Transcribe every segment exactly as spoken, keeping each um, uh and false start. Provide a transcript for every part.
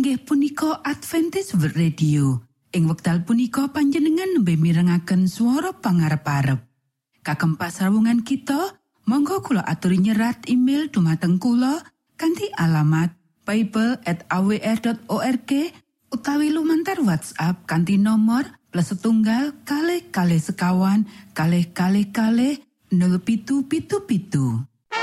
inggih punika Adventist World Radio. Ing wekdal punika panjenengan nembe mirengaken swara pangarep-arep. Kagem pasrawungan kita, monggo kula aturi nyerat email dumateng kula kanthi alamat bible at a w r dot org utawi lumantar WhatsApp kanthi nomor plus setunggal kalih kalih sekawan kalih kalih kalih nol pitu pitu pitu.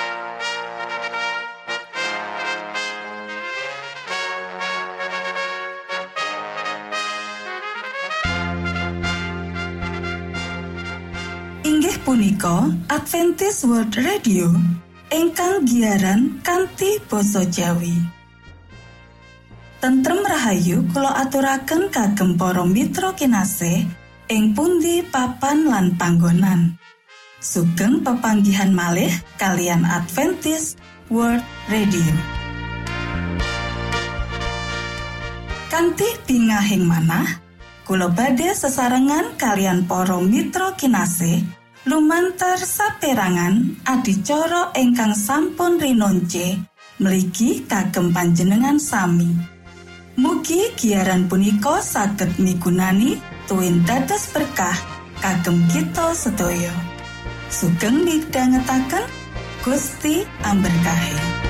Inggih punika Adventist World Radio ingkang giaran kanthi basa Jawi. Tentrem rahayu kula aturaken kagem para mitra kinasih ing pundi papan lan panggonan. Sugeng pepanggihan malih kalian Adventist World Radio. Kanthi bingahing manah kula badhe sesarengan kalian para mitra kinasih lumantar saperangan adicara ingkang sampun rinonce mligi kagem panjenengan sami. Mugi giaran punika saged migunani tuwin dados berkah kagem kita sedaya. Sugeng midhangetaken Gusti amberkahi.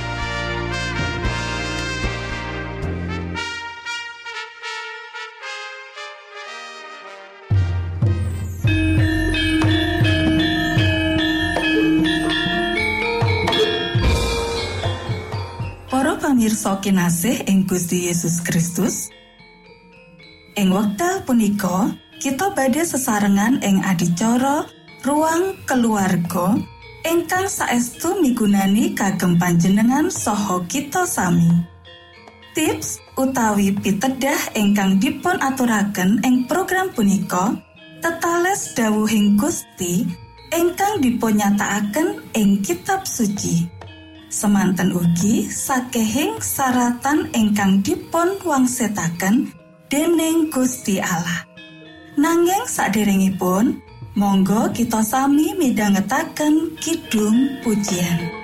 Pamirsa kinasih ing Gusti Yesus Kristus, ing wekdal punika kita badhe sesarengan ing adicara ruang keluarga ingkang saestu migunani kagem panjenengan saha kita sami. Tips utawi pitedah ingkang dipun aturaken ing program punika tetales dawuhing Gusti ingkang dipunyatakaken ing kitab suci. Semanten ugi sakehing saratan ingkang dipun wangsetaken dening Gusti Allah. Nanging saderengipun, monggo kita sami midhangetaken kidung pujian.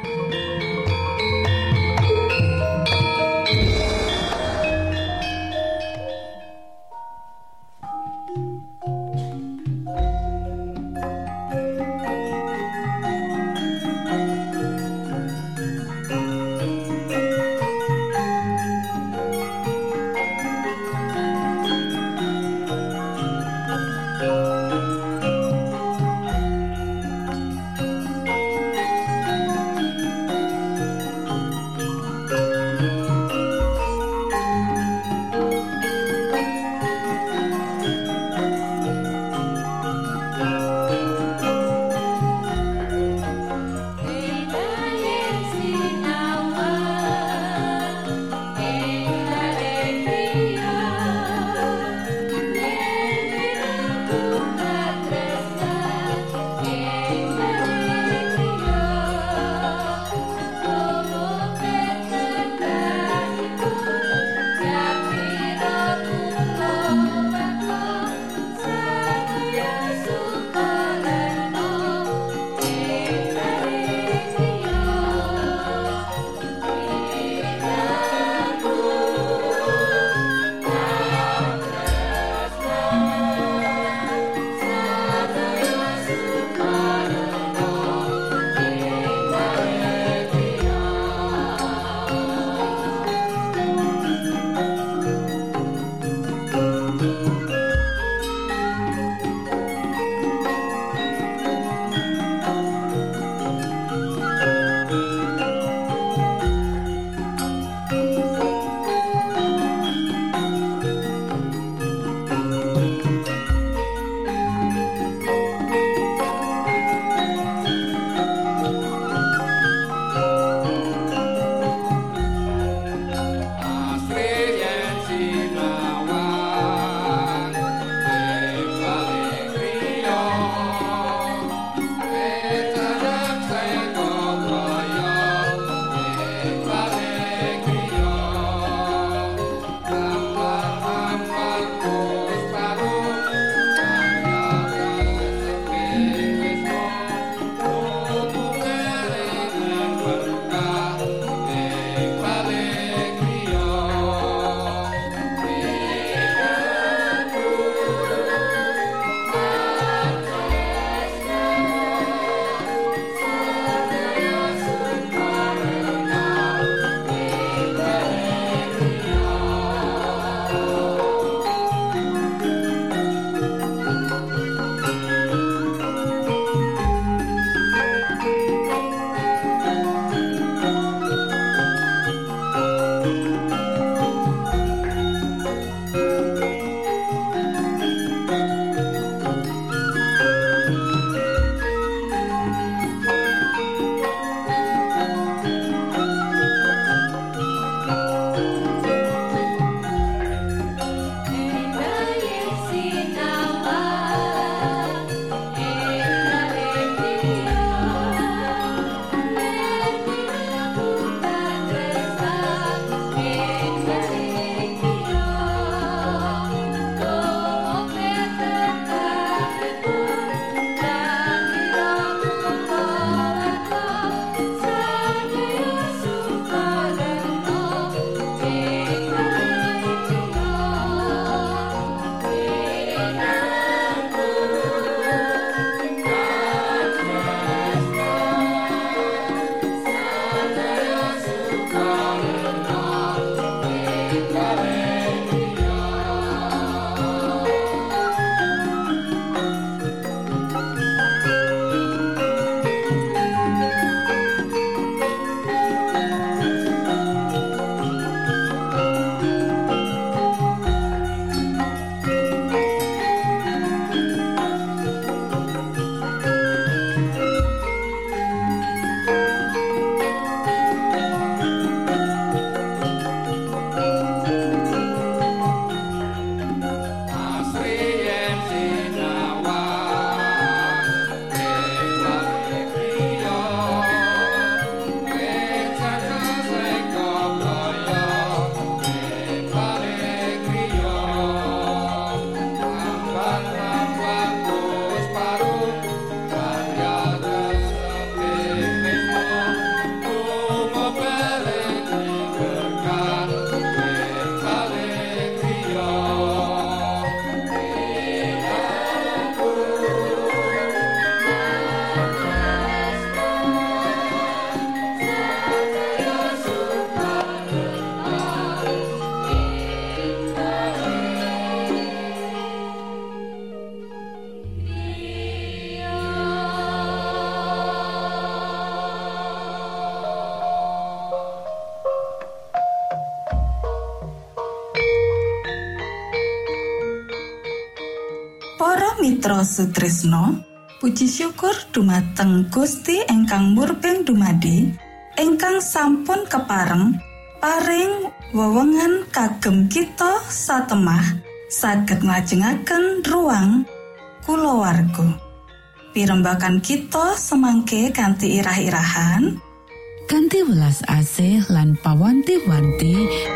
Mitra Sutrisno, puji syukur dumateng Gusti ingkang murbeng dumadi, ingkang sampun kepareng paring wewengan kagem kita satemah saged nglajengaken ruang kulawarga. Pirembagan kita semangke kanthi irah-irahan, kanthi welas asih lan pawanti-wanti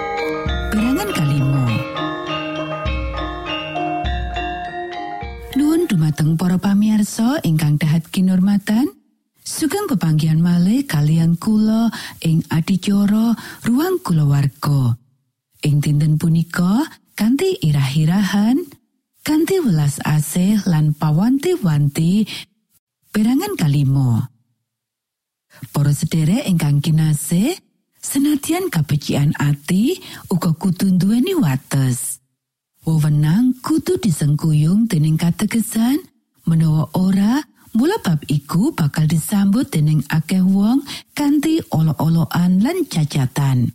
perangan kalimo. Nuwun dumateng para pamirsa ingkang dahat kinurmatan, sugeng pepanggihan malih kalian kula ing adicara ruang kulawarga. Ing dinten punika kanthi irah-irahan, kanthi welas asih lan pawanti-wanti perangan kalimo. Para sedherek ingkang kinasih, senadyan kabecikan ati uga kudu nduweni wates. Wewenang kudu disengkuyung dening kategesan, menawa ora, mula bab iku bakal disambut dening akeh wong kanthi olo-oloan lan cacatan.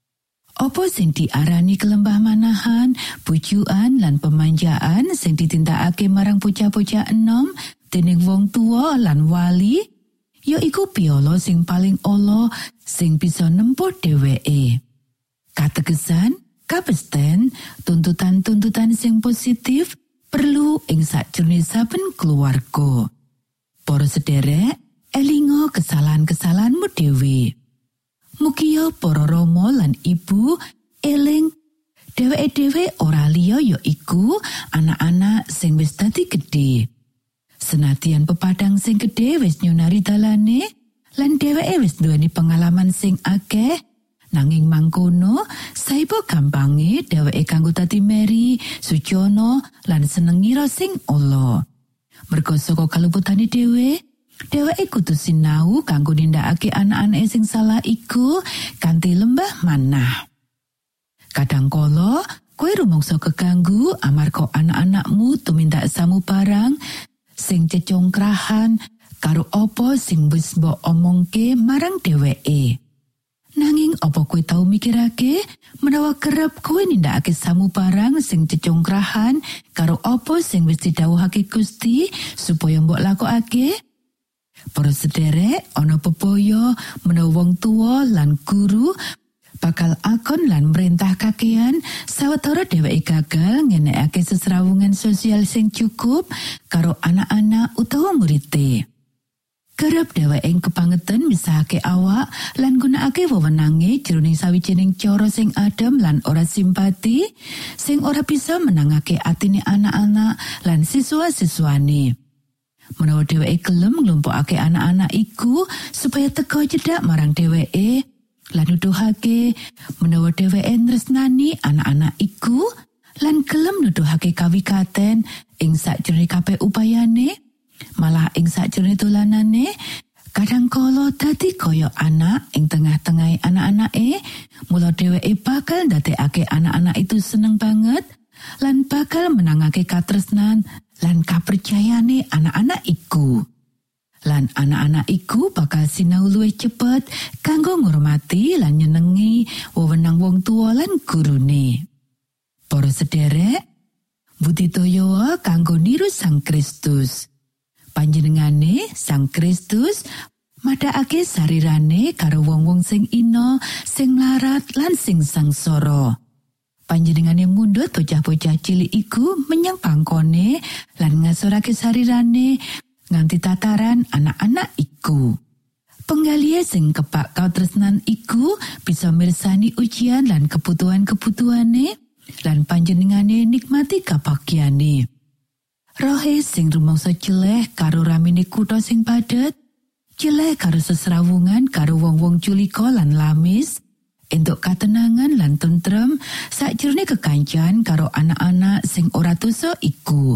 Apa sing diarani kelembah manahan, bujukan lan pemanjaan sing ditindakake marang bocah-bocah enom dening wong tua lan wali, ya iku piolo sing paling ala sing bisa nempuh dheweke. Kategesan kabesten tuntutan-tuntutan sing positif perlu ing sakjroning saben keluarga. Para sederek, elinga kesalahan-kesalahanmu dhewe. Mugia para rama lan ibu eling dheweke dhewe ora liya ya iku anak-anak sing wis dadi gedhe. Senadyan pepadang sing gedhe wis nyunari dalane lan dheweke wis duweni pengalaman sing akeh, nanging mangkono saipo gampange dheweke kanggo dadi meri, sujono lan senengira sing ala. Merga saka kaluputane dhewe, dheweke kudu sinau kanggo nindakake anak-anak sing salah iku kanthi lembah manah. Kadangkala kowe rumangsa keganggu amarga anak-anakmu tumindak samubarang sing cecongkrahan karo apa sing wis mbok omongke marang dheweke. Nanging apa kowe tau mikirake menawa kerep kowe nindakake samubarang sing cecongkrahan karo apa sing wis didhawuhake Gusti supaya mbok lakokake? Para sederek, ana bebaya menawa wong tuwa lan guru bakal akon lan merintah kakean sawetara dheweke gagal ngenekake sesrawungan sosial sing cukup karo anak-anak utawa murid-e. Kerep dheweke kebangetan misahake awak lan gunakake wewenange jroning sawijining cara sing adem lan ora simpati sing ora bisa menangake atine anak-anak lan siswa-siswane. Menawa dheweke gelem nglumpukake anak-anak iku supaya teka cedhak marang dheweke lan nuduhake menawa dheweke tresnani anak-anak iku lan gelem nuduhake kawikaten ing sakjroning kabeh upayane, malah ing sakjroning dolanane Kadangkala dadi kaya anak ing tengah-tengah anak-anake, mula dheweke bakal ndadekake anak-anak itu seneng banget lan bakal menangake katresnan lan kapercayane anak-anak iku. Lan anak-anak iku bakal sinau luwih cepet kanggo ngurmati lan nyenengi wewenang wong tuwa lan gurune. Para sederek, budidaya kanggo niru Sang Kristus. Panjenengane Sang Kristus madhakake sarirane karo wong-wong sing ina, sing mlarat lan sing sangsara. Panjenengane mundhut bocah-bocah cilik iku menyang pangkone lan ngasorake sarirane nganti tataran anak-anak iku. Penggalihe sing kebak katresnan iku bisa mirsani ujian lan kebutuhan-kebutuhane lan panjenengane nikmati kabagyane. Rohe sing rumangsa jeleh karo ramene kutha sing padhet, jeleh karo sesrawungan karo wong-wong culika lan lamis, entuk katenangan lan tentrem sakjroning kekancan karo anak-anak sing ora dosa iku.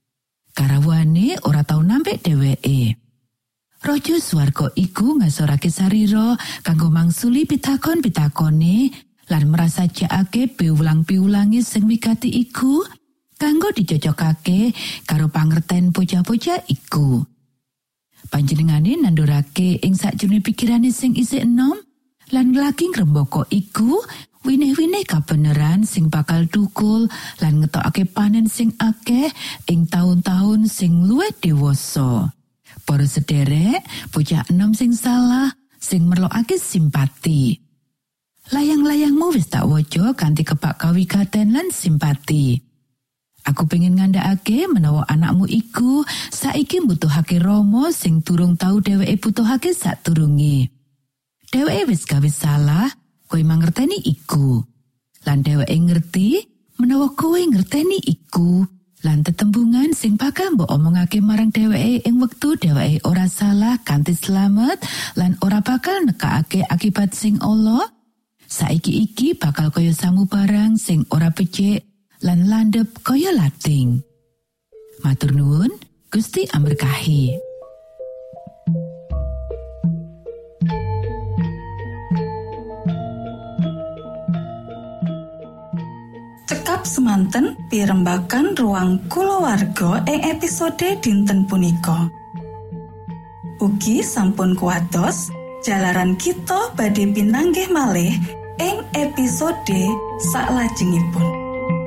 Karawane ora tau nampik dheweke. Raja swarga iku ngasorake sarira kanggo mangsuli pitakon-pitakone lan mrasajakake piwulang-piwulange sing wigati iku kanggo dicocokake karo pangerten bocah-bocah iku. Panjenengane nandurake ing sakjroning pikirane sing isih enom lan lagi ngrembaka iku winih-winih kabeneran sing bakal thukul lan ngetokake panen sing akeh ing taun-taun sing luwih dewasa. Para sederek, bocah enom sing salah sing merlokake simpati. Layang-layangmu wis tak waca kanthi kebak kawigaten lan simpati. Aku pengen ngandhakake menawa anakmu iku saiki mbutuhake rama sing durung tau dheweke butuhake sadurunge. Dheweke wis gawe salah, kowe mangerteni iku. Lan dheweke ngerti menawa kowe ngerteni iku. Lan tetembungan sing bakal mbok omongake marang dheweke ing wektu dheweke ora salah kanthi slamet lan ora bakal nekakake akibat sing ala. Saiki iki bakal kaya samubarang sing ora becik lan landhep kaya lating. Matur nuwun, Gusti amberkahi. Cekap semanten pirembagan ruang kulawarga ing episode dinten punika. Ugi sampun kuwados jalaran kita badhe pinanggih malih ing episode saklajengipun.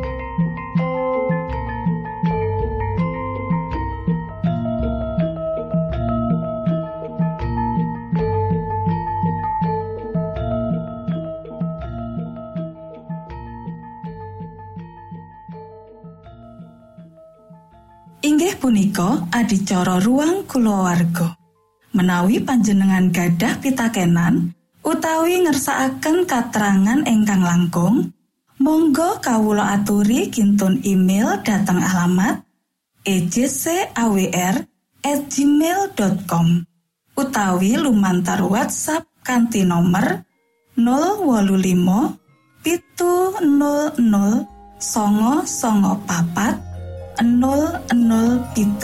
Inggih punika adicara ruang kulawarga. Menawi panjenengan gadah pitakenan utawi ngersakaken katerangan ingkang langkung, monggo kawula aturi kinton email dhateng alamat e j c a w r at gmail dot com utawi lumantar WhatsApp kanthi nomor nol wolu limo pitu nol nol songo songo papat nol nol pitu.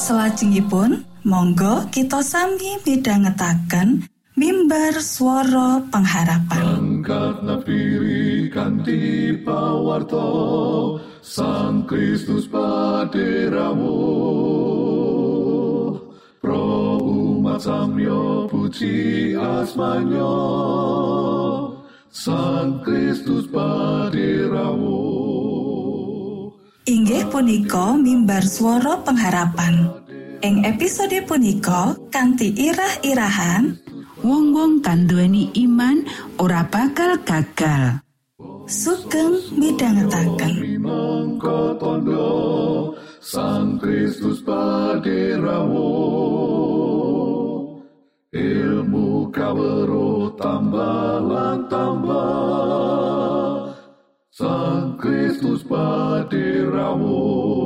Salajengipun, monggo kita sami midhangetaken mimbar swara pengharapan. Angkat nafiri kanthi pawarta Sang Kristus paderamu. Pro umat samyo puji asmanyo Sang Kristus paderamu. Inggih punika mimbar swara pengharapan. Ing episode punika kanthi irah-irahan wong-wong kang duweni iman ora bakal gagal. Sugeng midhangetaken. Minangka tandha Sang Kristus paderamu. Ilmu kawero tambah lan tambah Sang Kristus paderamu.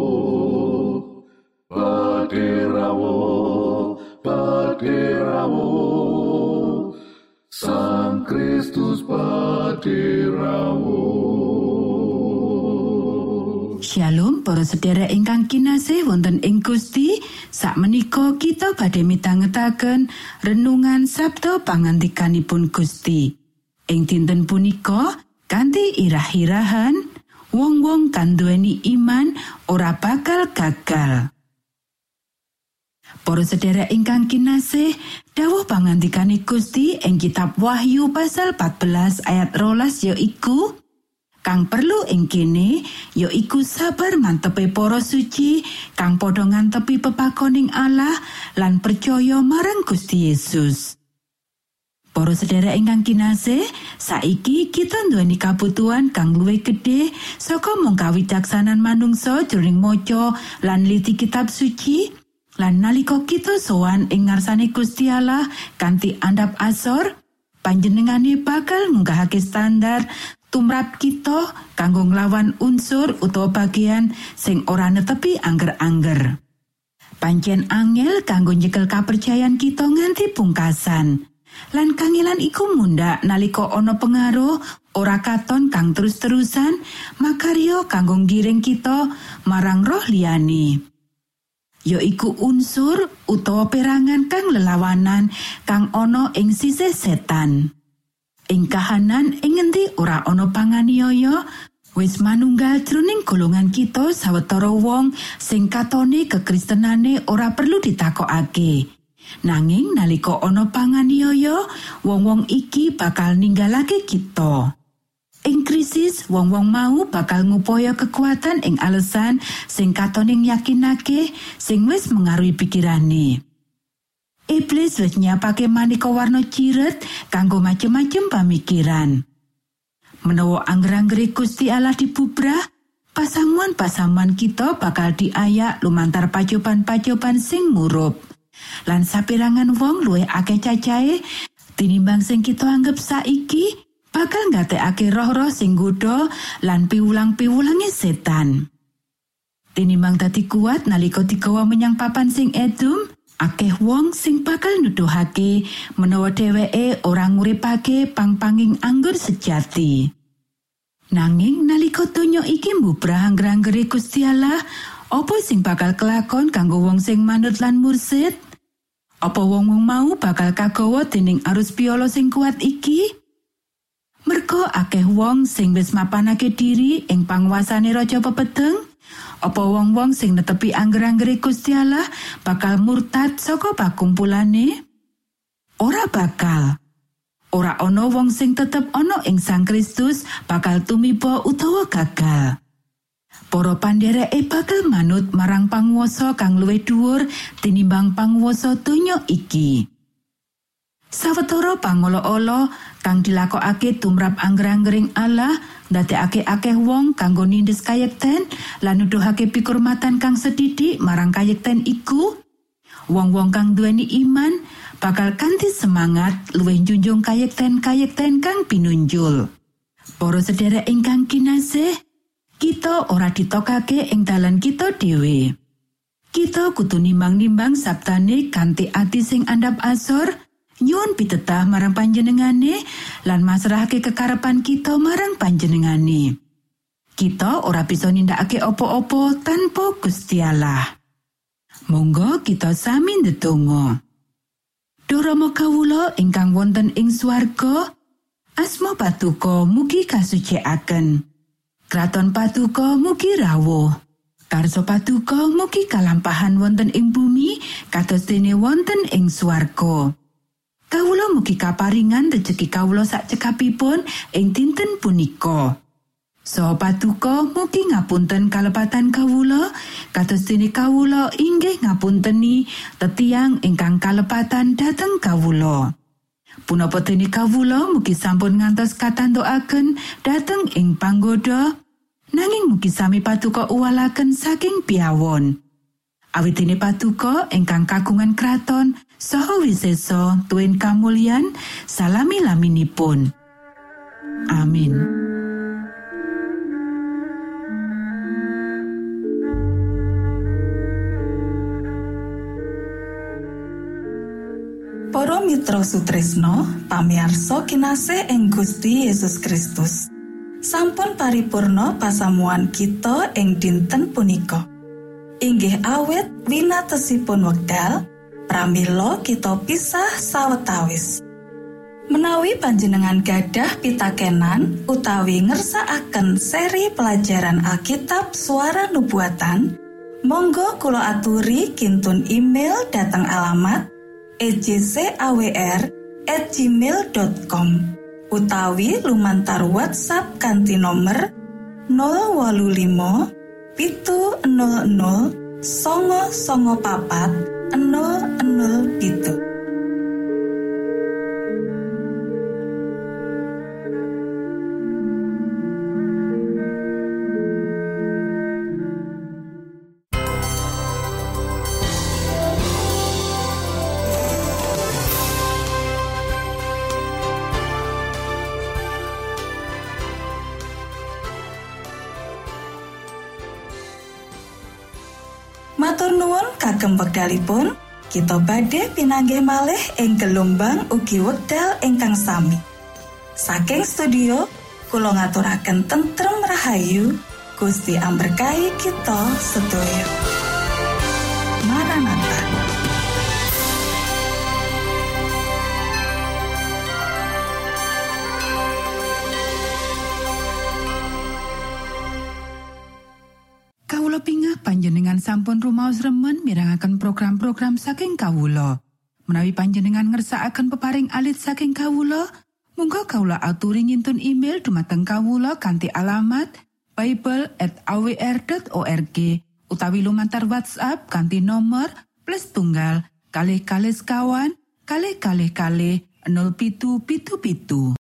Paderamu, paderamu Sang Kristus paderamu. Shalom para sedherek ingkang kinasih wonten ing Gusti. Sakmenika kita badhe mitangetaken renungan sabda pangandikanipun Gusti. Ing dinten punika kanthi irah-irahan wong-wong kang duweni iman ora bakal gagal. Para sedherek ingkang kinasih, dawuh pangandikane Gusti ing kitab Wahyu pasal empat belas ayat rolas yaiku, kang perlu ing kene yaiku sabar mantepe para suci kang padha ngantepi pepakoning Allah lan percaya marang Gusti Yesus. Para sedherek ingkang kinasih, saiki kita nduweni kabutuhan kang luwih gedhe saka mung kawicaksanan manungsa jroning maca lan nliti kitab suci. Lan nalika kita sowan ing ngarsane Gusti Allah kanthi andhap asor, panjenengane bakal ngunggahake standar tumrap kita kanggo nglawan unsur utawa bagian sing ora netepi angger-angger. Pancen angel kanggo nyekel kapercayan kita nganti pungkasan. Lan kangelan iku mundhak nalika ana pengaruh ora katon kang terus-terusan makarya kanggo ngiring kita marang roh liyane. Yaiku unsur utawa perangan kang lelawanan kang ana ing sisih setan. Ing kahanan ing ngendi ora ana panganiaya, wis manunggal jroning golongan kita sawetara wong sing katone kekristenane ora perlu ditakokake. Nanging nalika ana panganiaya, wong-wong iki bakal ninggalake kita. Ing krisis, wong-wong mau bakal ngupaya kekuatan ing alesan sing katoning yakinake sing wis mengaruhi pikirane. Iblis wis nyiapake maneka warna ciret kanggo macem-macem pamikiran. Menawa angger-anggere Gusti Allah dibubrah, pasamuan-pasamuan kita bakal diayak lumantar pacoban-pacoban sing murup. Lan saperangan wong luwih akeh cacahe tinimbang sing kita anggap saiki, bakal ngatekake roh-roh sing godha lan piwulang-piwulange setan. Tinimbang dadi kuat nalika digawa menyang papan sing edum, akeh wong sing bakal nuduhake menawa dheweke ora nguripake pang-panging anggur sejati. Nanging nalika donya iki mbubrah angger-anggere Gusti Allah, apa sing bakal kelakon kanggo wong sing manut lan mursid? Apa wong-wong mau bakal kagawa dening arus piala sing kuat iki? Merga akeh wong sing wis mapanake diri ing panguwasane raja pepedeng, apa wong-wong sing netepi angger-anggere Gusti Allah bakal murtad saka pakumpulane? Ora bakal. Ora ana wong sing tetep ana ing Sang Kristus bakal tumiba utawa gagal. Para pandhereke bakal manut marang panguwasa kang luwih dhuwur tinimbang panguwasa donya iki. Sawetara pangolo-olo kang dilakokake tumrap angger-anggering Allah ndadekake akeh wong kanggo nindes kayekten lan nuduhake pikurmatan kang sedidik marang kayekten iku. Wong-wong kang duweni iman bakal kanthi semangat luwih njunjung kayekten-kayekten kang pinunjul. Para sedherek ingkang kinasih, kita ora ditokake ing dalan kita dhewe. Kita kudu nimbang-nimbang sabdane kanthi ati sing andhap asor, nyuwun pitedah marang panjenengane lan masrahake kekarepan kita marang panjenengane. Kita ora bisa nindakake apa-apa tanpa Gusti Allah. Monggo kita sami ndedonga. Duh Rama kawula ingkang wonten ing swarga, asma Patuko mugi kasucikaken. Kraton Patuko mugi rawuh. Karso Patuko mugi kalampahan wonten ing bumi kados dene wonten ing swarga. Kawula mugi kaparingan rejeki kawula sak cekapipun ing dinten punika. Saha Patuko mugi ngapunten kalepatan kawula kados dene kawula inggih ngapunteni tetiang ingkang kalepatan dhateng kawula. Punapa dene kawula mugi sampun ngantos katantukaken dhateng ing panggoda, nanging mugi sami Patuko uwalaken saking piyawon. Awit dene Patuko ingkang kagungan kraton saha wisesa tuwin kamulyan salami-laminipun. Amin. Para mitra sutresna, pamiarsa kinasih ing Gusti Yesus Kristus. Sampun paripurna pasamuan kita ing dinten punika. Inggih awit winatesipun wekdal, pramila kita pisah sawetawis. Menawi panjenengan gadah pitakenan utawi ngersakaken seri pelajaran Alkitab Suara Nubuatan, monggo kula aturi kintun email dhateng alamat e j c a w r at gmail dot com utawi lumantar WhatsApp kanthi nomer nol wolu limo pitu nol nol songo songo papat nol nol pitu. Matur nuwun kagem wekdalipun, kita badhe pinanggih malih ing gelombang ugi wekdal ingkang sami. Saking studio, kula ngaturaken tentrem rahayu, Gusti amberkahi kita sedaya. Maranatha. Kawula pingah panjenengan sampun rumaos remen mirengaken program-program saking kawula. Menawi panjenengan ngersakaken peparing alit saking kawula, monggo kawula aturi ngintun email dumateng kawula kanthi alamat bible at a w r dot org utawi lumantar WhatsApp kanthi nomor plus tunggal kalih kalih sekawan kalih kalih kalih nol pitu pitu pitu.